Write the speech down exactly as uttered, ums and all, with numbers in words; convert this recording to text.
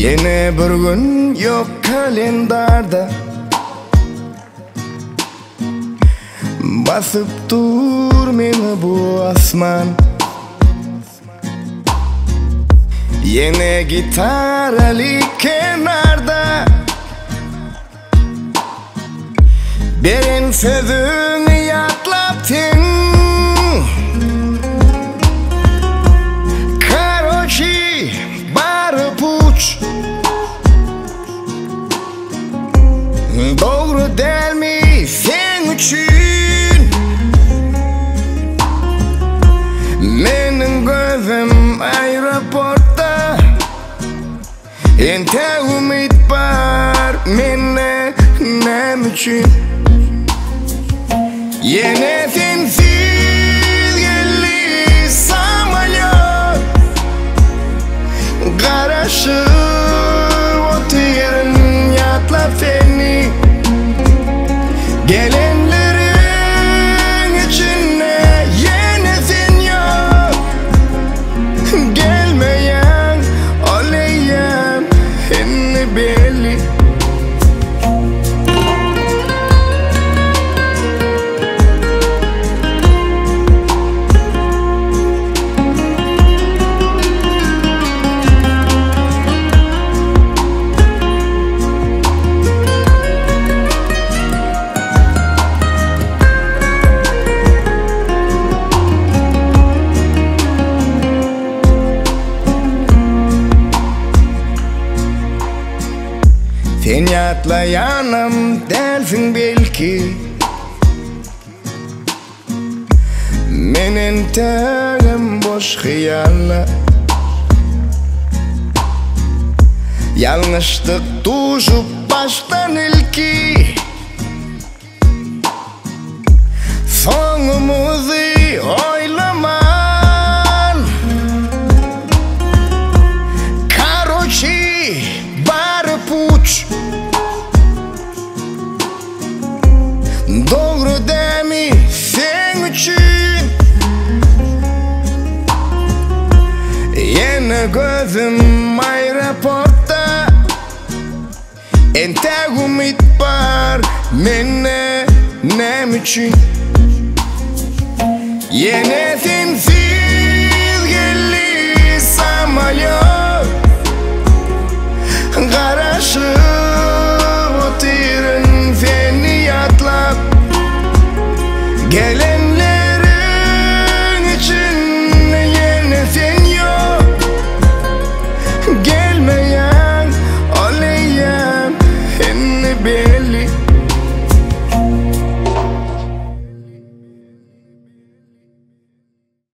Yine bir gün yok kalendarda, basıp dur meni bu asman. Yine gitarali kenarda, berin sözünü yatlattın. Karochi barıp uç, doğru değil mi sen için? Menin gözüm aeroportta, ente umit var mene nem için? Yine sensiz geldi samolyot, garajı oturun yatla seni. Gelenlerin içine yenesin yok, gelmeyen oleyem henni belli. Sen yatlayanım dersin belki, menin terim boş hıyalla. Yanlışlık tuşup baştan ilki, sonumuzu oylaman. Karochi barıp uç, doğru değil mi sen için? Yine gözüm aeroportta, ente umit var mene nem için? Yine sensiz geldi samolyot, garajı oturun seni yatlap. Gele